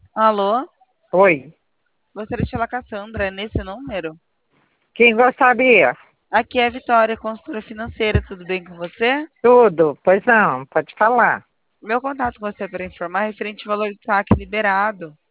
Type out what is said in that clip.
Alô? Oi, Gostaria de falar com a Sandra, é nesse número? quem gostaria? Aqui é a Vitória, consultora financeira, tudo bem com você? Tudo? Pois não, pode falar. Meu contato com você é para informar referente ao valor de saque liberado.